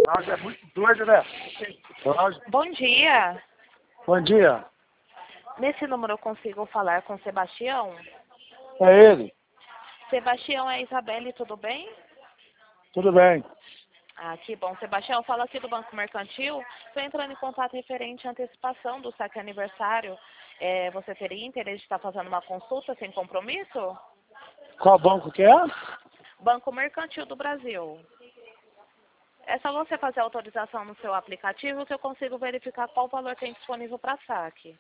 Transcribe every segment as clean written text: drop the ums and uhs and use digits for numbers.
Cláudio é muito doido, né? Cláudio. Bom dia. Bom dia. Nesse número eu consigo falar com Sebastião? É ele? Sebastião, é Isabelle, tudo bem? Tudo bem. Ah, que bom. Sebastião, fala aqui do Banco Mercantil. Estou entrando em contato referente à antecipação do saque aniversário. Você teria interesse de estar fazendo uma consulta sem compromisso? Qual banco que é? Banco Mercantil do Brasil. É só você fazer a autorização no seu aplicativo que eu consigo verificar qual valor tem disponível para saque.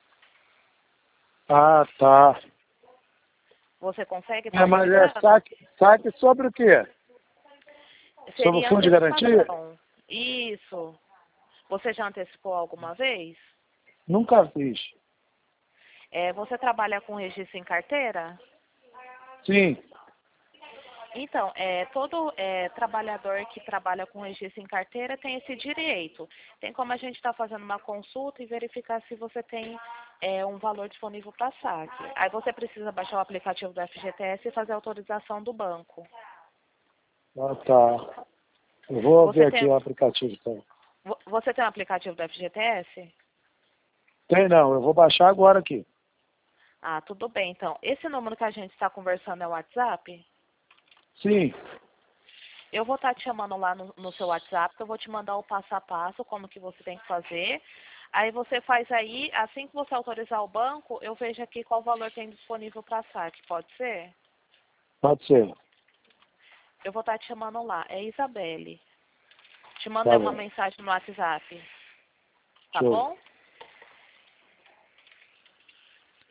Ah, tá. Você consegue É, estar mas registrando? saque sobre o quê? Sobre o Seria fundo de garantia? antecipação. Isso. Você já antecipou alguma vez? Nunca fiz. Você trabalha com registro em carteira? Sim. Então, todo trabalhador que trabalha com registro em carteira tem esse direito. Tem como a gente estar fazendo uma consulta e verificar se você tem um valor disponível para saque. Aí você precisa baixar o aplicativo do FGTS e fazer a autorização do banco. Ah, tá. Eu vou Você ver aqui tem, o aplicativo. Então. você tem um aplicativo do FGTS? Tem não, eu vou baixar agora aqui. Ah, tudo bem. Então, esse número que a gente está conversando é o WhatsApp? Sim. Eu vou estar te chamando lá no seu WhatsApp, que eu vou te mandar o passo a passo, como que você tem que fazer. Aí você faz aí, assim que você autorizar o banco, eu vejo aqui qual valor tem disponível para saque, pode ser? Pode ser. Eu vou estar te chamando lá, é Isabelle. Te Tá mandei uma bom. mensagem no WhatsApp, tá Show. bom?